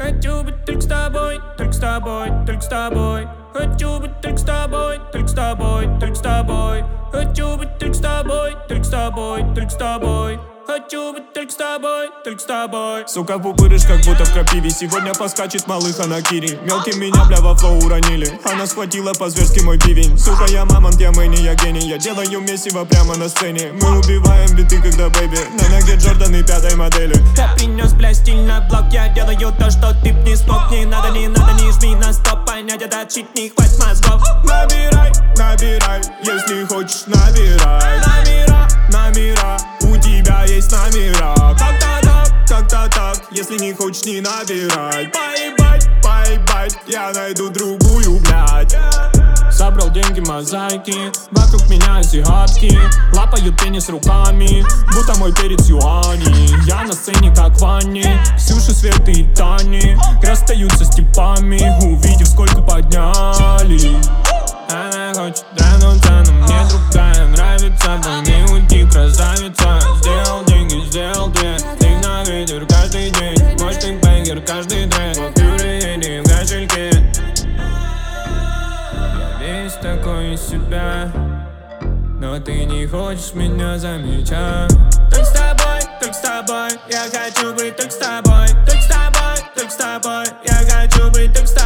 Хочу быть только с тобой, только с тобой, только с тобой. Хочу быть только с тобой, только с тобой, только с тобой. Хочу быть только с тобой, только с тобой, только с тобой. Хочу быть только с тобой, только с тобой. Сука, пупырыш, как будто в крапиве. Сегодня поскачет малыха на кири. Мелкий меня, бля, во флоу уронили. Она схватила по-зверски мой бивень. Сука, я мамонт, я Мэнни, я гений. Я делаю месиво прямо на сцене. Мы убиваем биты, когда бэйби. На ноге Джорданы пятой модели. Я принес, бля, стиль на блок. Я делаю то, что ты б не смог. Не надо, не жми на стоп. Понять этот щит, не хватит мозгов. Набирай, набирай, если хочешь, набирай. Номера, у тебя есть номера. Как-то так, если не хочешь, не набирай. Поебать, я найду другую, блядь. Собрал деньги, мозаики, вокруг меня азиатки. Лапают пенис руками, будто мой перец юани. Я на сцене как в ванне, Ксюша, Света и Тани расстаются с типами, увидев сколько подняли. Она хочет дрянуться, но мне другая нравится. По ней уйти, красавица. Сделал деньги, сделал две. Ты на ветер каждый день. Мой ты бэнгер, каждый трек. В пюре или в кошельке. Я весь такой из себя, но ты не хочешь меня замечать. Только с тобой, только с тобой. Я хочу быть только с тобой. Только с тобой, только с тобой. Я хочу быть только с тобой.